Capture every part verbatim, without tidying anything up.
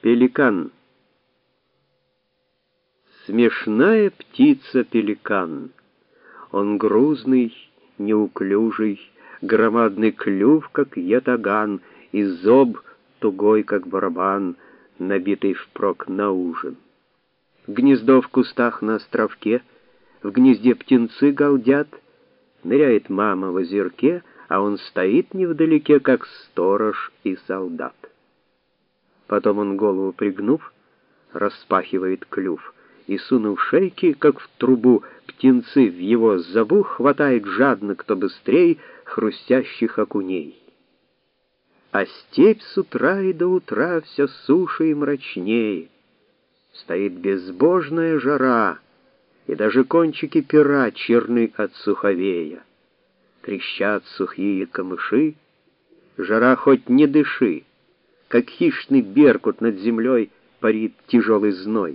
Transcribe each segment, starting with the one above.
Пеликан. Смешная птица пеликан. Он грузный, неуклюжий, громадный клюв, как ятаган, и зоб тугой, как барабан, набитый впрок на ужин. Гнездо в кустах на островке, в гнезде птенцы галдят, ныряет мама в озерке, а он стоит невдалеке, как сторож и солдат. Потом он, голову пригнув, распахивает клюв, и, сунув шейки, как в трубу, птенцы в его зобу, хватает жадно, кто быстрей, хрустящих окуней. А степь с утра и до утра все суше и мрачнее. Стоит безбожная жара, и даже кончики пера черны от суховея. Трещат сухие камыши, жара хоть не дыши, как хищный беркут над землей парит тяжелый зной.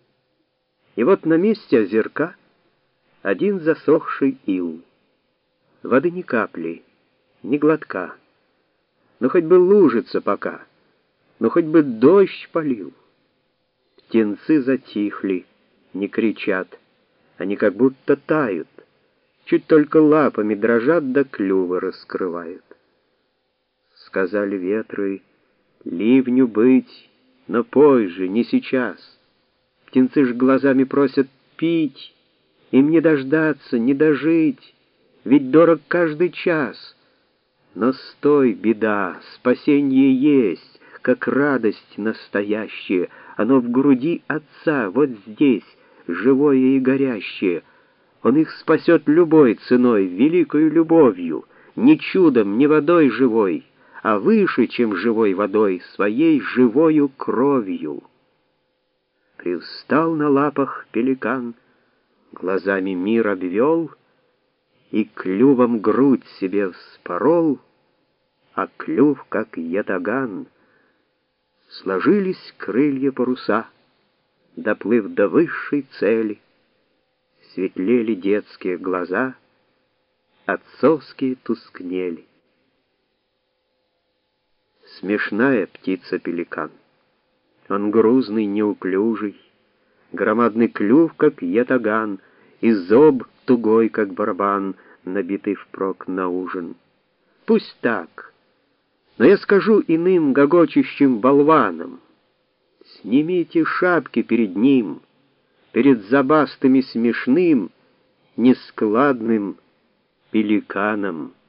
И вот на месте озерка один засохший ил. Воды ни капли, ни глотка. Ну хоть бы лужица пока, ну хоть бы дождь полил. Птенцы затихли, не кричат, они как будто тают, чуть только лапами дрожат, да клювы раскрывают. Сказали ветры: ливню быть, но позже, не сейчас. Птенцы ж глазами просят пить, им не дождаться, не дожить, ведь дорог каждый час. Но стой, беда, спасение есть, как радость настоящая, оно в груди отца, вот здесь, живое и горящее. Он их спасет любой ценой, великою любовью, не чудом, не водой живой, а выше, чем живой водой, своей живою кровью. Привстал на лапах пеликан, глазами мир обвел и клювом грудь себе вспорол, а клюв, как ятаган. Сложились крылья паруса, доплыв до высшей цели, светлели детские глаза, отцовские тускнели. Смешная птица пеликан. Он грузный, неуклюжий, громадный клюв, как ятаган, и зоб тугой, как барабан, набитый впрок на ужин. Пусть так, но я скажу иным гогочущим болванам: снимите шапки перед ним, перед забастым и смешным, нескладным пеликаном.